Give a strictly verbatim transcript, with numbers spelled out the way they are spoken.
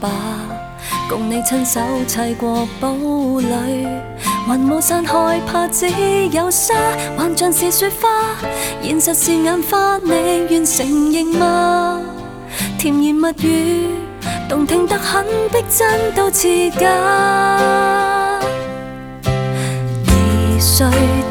吧，共你親手砌過堡壘，還無散害怕只有沙，幻象是雪花，現實是眼花，你願承認嗎？甜言蜜語動聽得很，逼真都似假，而誰